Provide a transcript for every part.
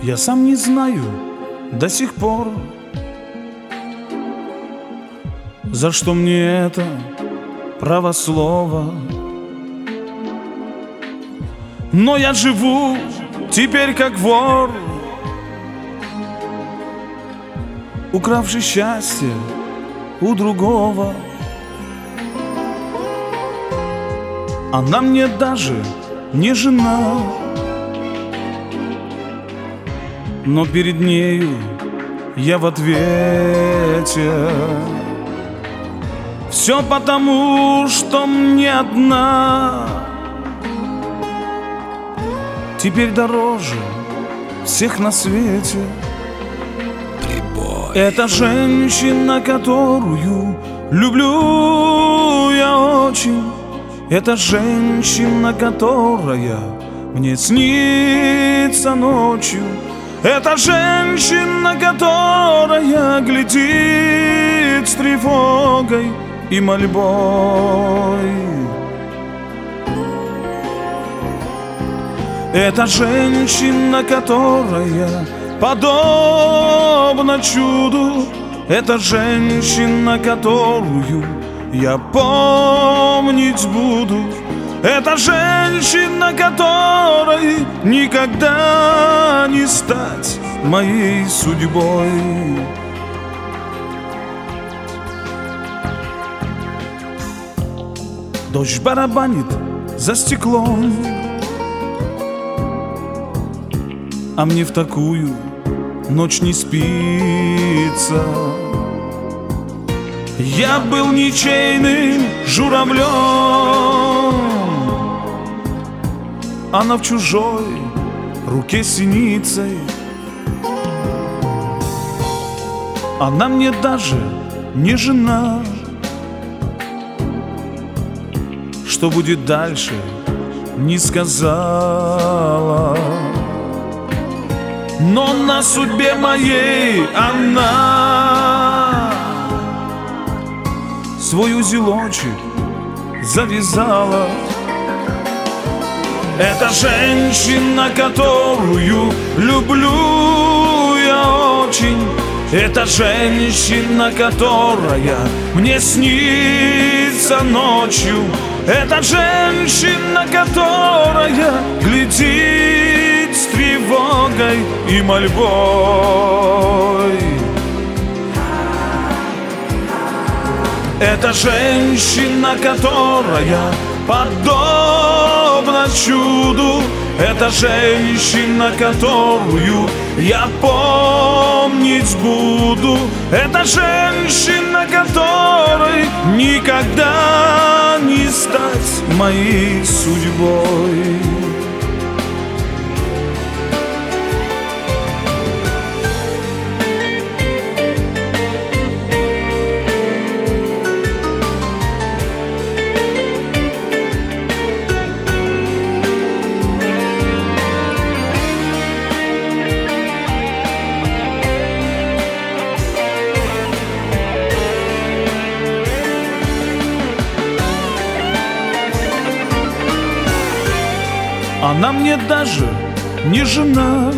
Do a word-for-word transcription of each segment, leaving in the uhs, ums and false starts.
Я сам не знаю до сих пор, за что мне это право слова. Но я живу теперь как вор, укравший счастье у другого. Она мне даже не жена, но перед нею я в ответе. Все потому, что мне одна теперь дороже всех на свете. Прибой. Это женщина, которую люблю я очень. Это женщина, которая мне снится ночью. Это женщина, которая глядит с тревогой и мольбой. Это женщина, которая подобна чуду. Это женщина, которую я помнить буду. Это женщина, которой никогда не стать моей судьбой. Дождь барабанит за стеклом, а мне в такую ночь не спится. Я был ничейным журавлем, она в чужой руке синицей. Она мне даже не жена. Что будет дальше, не сказала. Но на судьбе моей она свой узелочек завязала. Это женщина, которую люблю я очень. Это женщина, которая мне снится ночью. Это женщина, которая глядит с тревогой и мольбой. Это женщина, которая подобна чуду. Это женщина, которую я помнить буду. Это женщина, которой никогда не стать моей судьбой. Она мне даже не жена.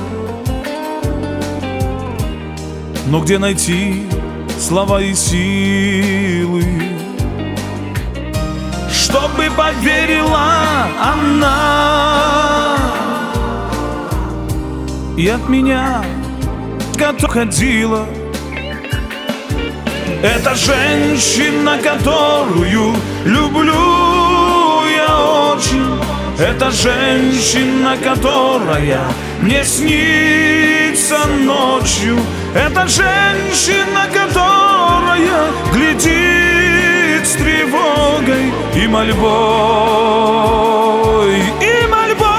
Но где найти слова и силы, чтобы поверила она и от меня как ходила. Это женщина, которую люблю я очень. Это женщина, которая мне снится ночью. Это женщина, которая глядит с тревогой и мольбой. И мольбой.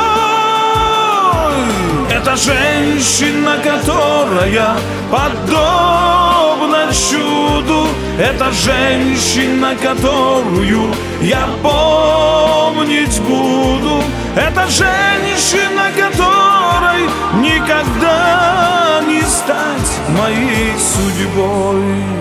Это женщина, которая подобна чуду. Это женщина, которую я помнить буду. Это женщина, которой никогда не стать моей судьбой.